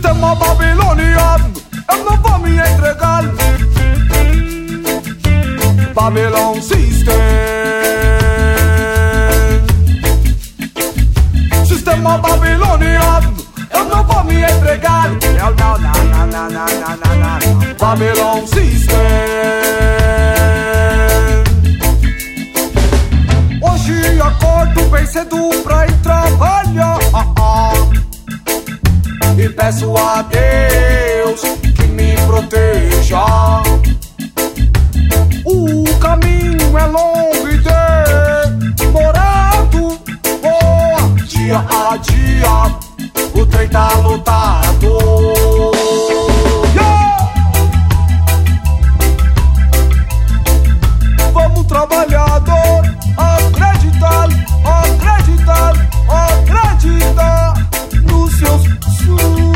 Sistema babiloniano, eu não vou me entregar. Babylon System. Sistema babiloniano, eu não vou me entregar. Não. Babylon System. Hoje acordo bem cedo pra ir trabalhar. E peço a Deus que me proteja. O caminho é longo e demorado. Dia a dia o trem tá lotado. Vamos trabalhador, acreditar, acreditar, acreditar nos seus sonhos.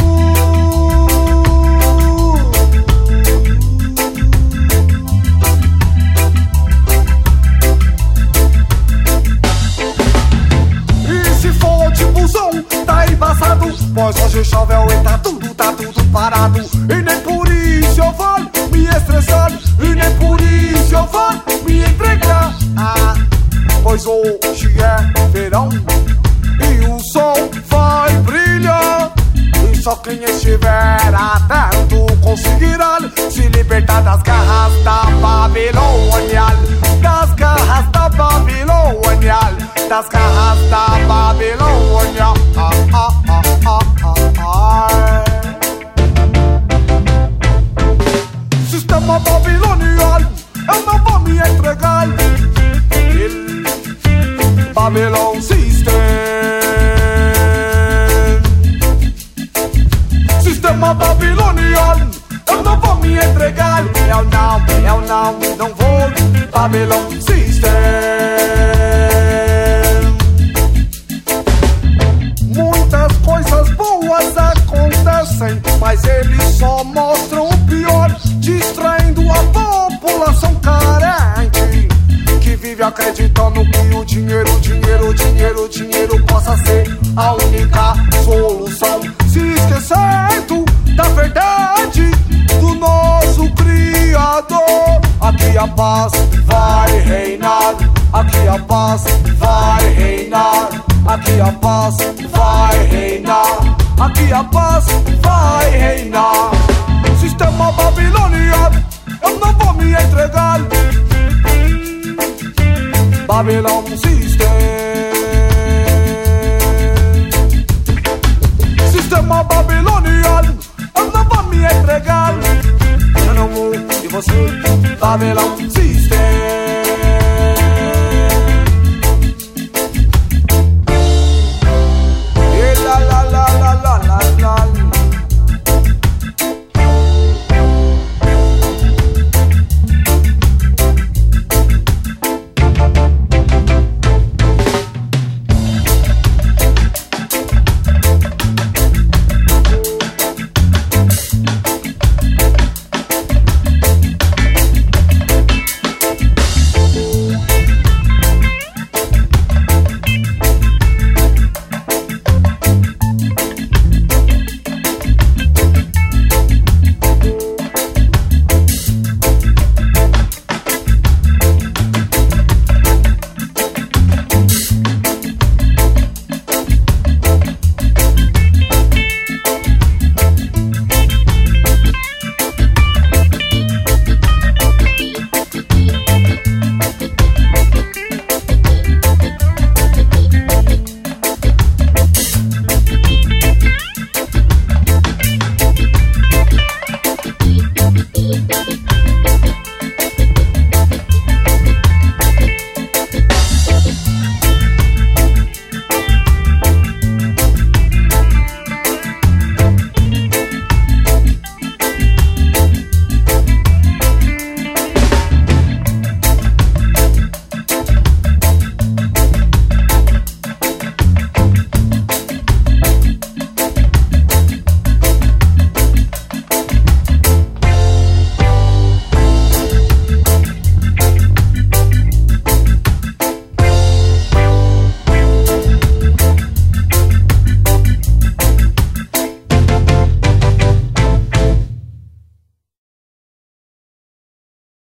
Tá embaçado, pois hoje chove e tá tudo parado. E nem por isso eu vou me estressar, e nem por isso eu vou me entregar. Pois hoje é verão e o sol vai brilhar. E só quem estiver atento conseguirá se libertar das garras da Babilônia. Das garras da Babilônia. Das garras da Babilônia. Sistema babiloniano, eu não vou me entregar. Babylon System. Sistema babiloniano, eu não vou me entregar. Eu não vou. Babylon System. Muitas coisas boas acontecem, mas eles só mostram o pior, distraindo a população carente, que vive acreditando que o dinheiro possa ser a única solução, se esquecendo da verdade do nosso Criador. Aqui a paz vai reinar, aqui a paz vai reinar, aqui a paz vai reinar, aqui a paz vai reinar. Sistema babiloniano, eu não vou me entregar. Babylon System. Sistema babiloniano, eu não vou me entregar. Eu não vou, e você? Babylon System.